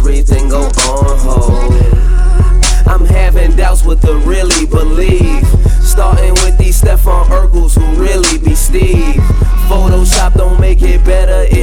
everything go on hold. I'm having doubts what to really believe. Starting with these Stephon Urkels who really be Steve. Photoshop don't make it better.